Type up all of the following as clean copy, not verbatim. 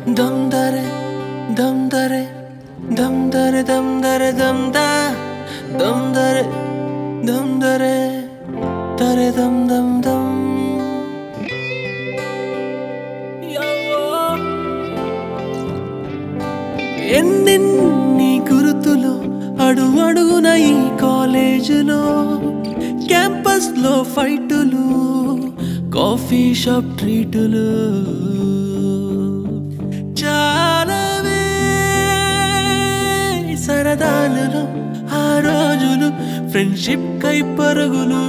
dum dare dum dare dum dare dum dare dum da dum dare dare dum dum dum ఎన్నెన్ని గుర్తులు అడుగడుగున ఈ కాలేజీలో campus లో ఫైటులు కాఫీ షాప్ ట్రీటులు చాలావే సరదాలలో ఆ రోజులు ఫ్రెండ్షిప్ కై పరుగులు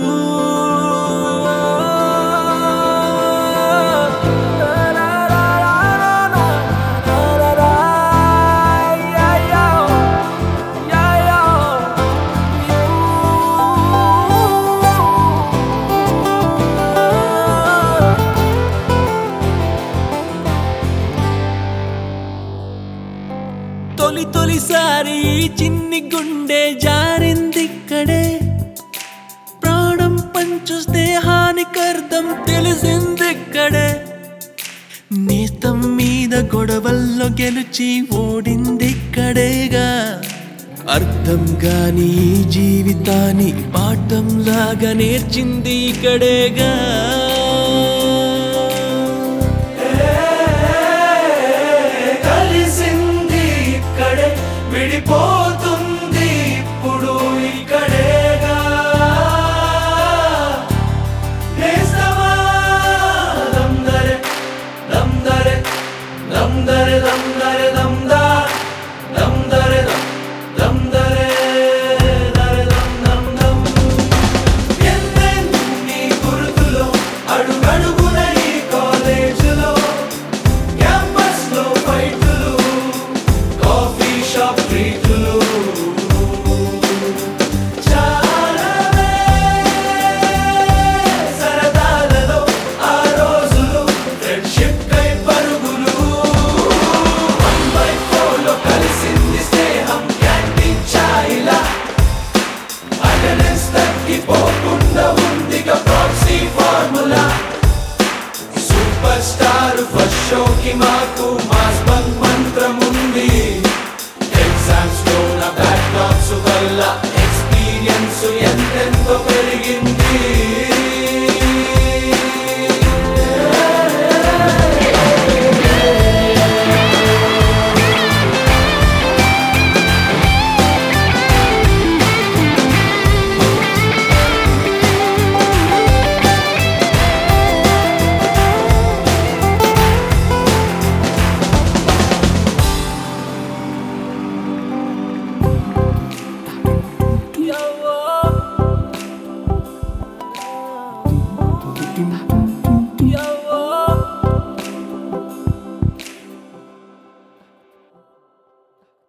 తొలిసారి చిన్ని గుండె జారిందిక్కడే ప్రాణం పంచు స్నేహానికర్థం తెలిసిందిక్కడే నేస్తం మీద గొడవల్లో గెలిచి ఓడిందిక్కడేగా అర్థం గాని జీవితాన్ని పాఠం లాగా నేర్చింది ఇక్కడేగా విడిపోతుంది ఇప్పుడు ఇక్కడేగా నేస్తమా దమ్దరే దమ్దరే దమ్దరే దమ్దరే దమ్దా దమ్దరే దమ్దరే దరే దమ్ దమ్ దమ్ ఎన్నెన్ని గుర్తులో అడుగడుగున ఈ కాలేజీలో క్యాంపస్ లో ఫైటులు కాఫీ షాప్ ట్రీటులు చాలావే సరదాలలో ఆ రోజులు ఫ్రెండ్షిప్ కై పరుగులు 1/4 లో కలిసింది స్నేహం క్యాంటీన్ ఛాయిలా అటెండెన్స్ తగ్గిపోకుండా ఉందిగా proxy formula superstar first షోకి మాకు మాస్ బంక్ మంత్రం ఉంది ఎగ్జామ్స్ లో నా బ్యాక్లాగ్స్ వల్ల ఎక్స్పీరియన్స్ ఎంతెంతో పెరిగింది